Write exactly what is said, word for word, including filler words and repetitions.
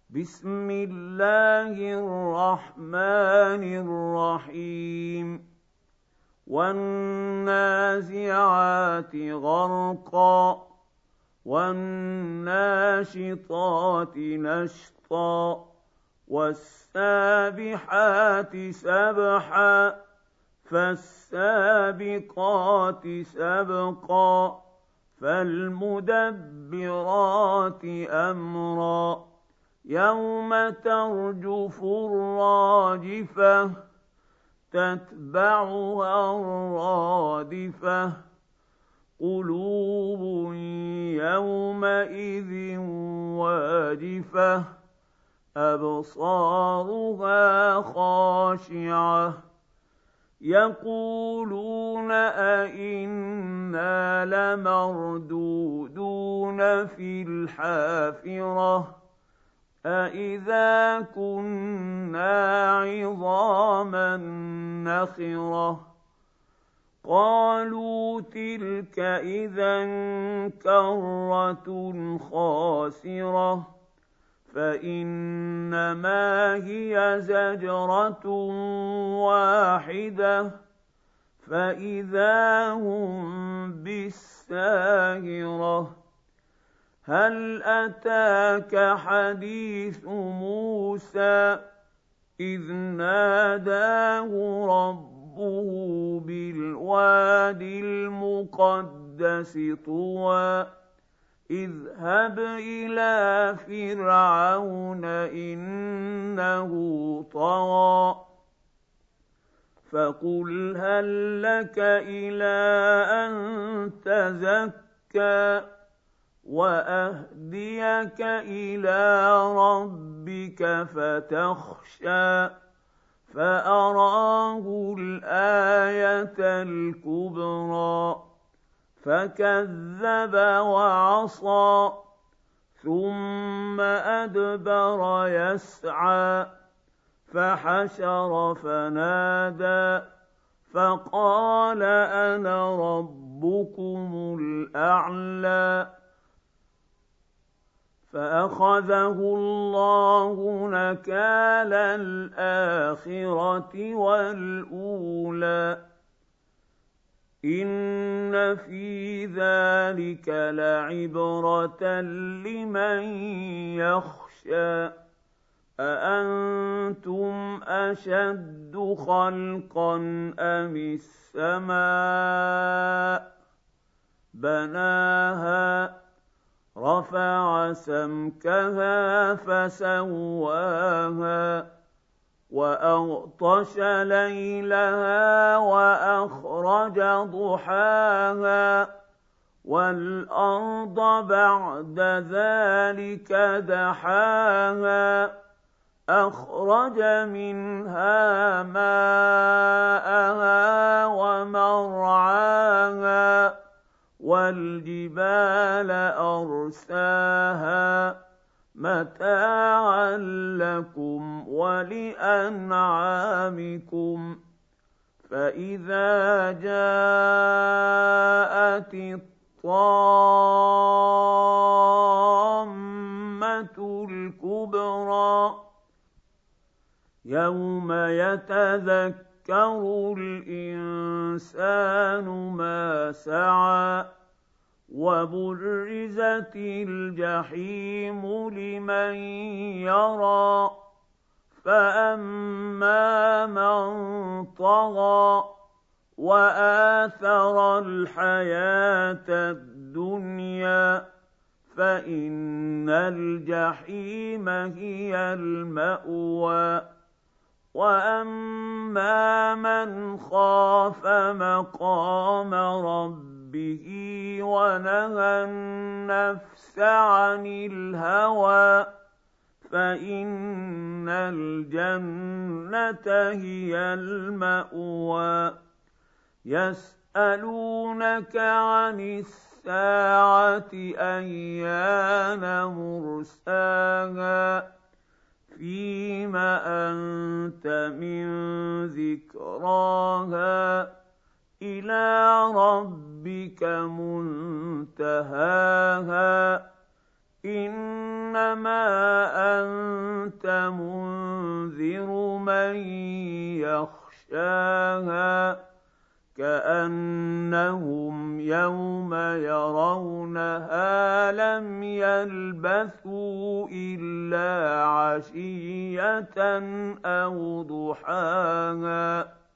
بسم الله الرحمن الرحيم والنازعات غرقا والناشطات نشطا والسابحات سبحا فالسابقات سبقا فالمدبرات أمرا يوم ترجف الراجفة تتبعها الرادفة قلوب يومئذ واجفة أبصارها خاشعة يقولون أئنا لمردودون في الحافرة أئذا كنا عظاما نخرة قالوا تلك إذا كرة خاسرة فإنما هي زجرة واحدة فإذا هم بالساهرة هل أتاك حديث موسى إذ ناداه ربه بالواد المقدس طوى اذهب إلى فرعون إنه طغى فقل هل لك إلى أن تزكى وأهديك إلى ربك فتخشى فأراه الآية الكبرى فكذب وعصى ثم أدبر يسعى فحشر فنادى فقال أنا ربكم الأعلى فأخذه الله نكال الآخرة والأولى إن في ذلك لعبرة لمن يخشى أأنتم أشد خلقا أم السماء بناها رفع سمكها فسواها وأغطش ليلها وأخرج ضحاها والأرض بعد ذلك دحاها أخرج منها ماءها ومرعاها والجبال أرساها متاعا لكم ولأنعامكم فإذا جاءت الطامة الكبرى يوم يتذكر الإنسان ما سعى وبرزت الجحيم لمن يرى فأما من طغى وآثر الحياة الدنيا فإن الجحيم هي المأوى وأما من خاف مقام ربه ونهى النفس عن الهوى فإن الجنة هي المأوى يسألونك عن الساعة أيان مرساها فيم أنت من ذكراها إلى ربك منتهاها إنما أنت منذر من يخشاها كأنهم يوم يرونها لم يلبثوا إلا عشية أو ضحاها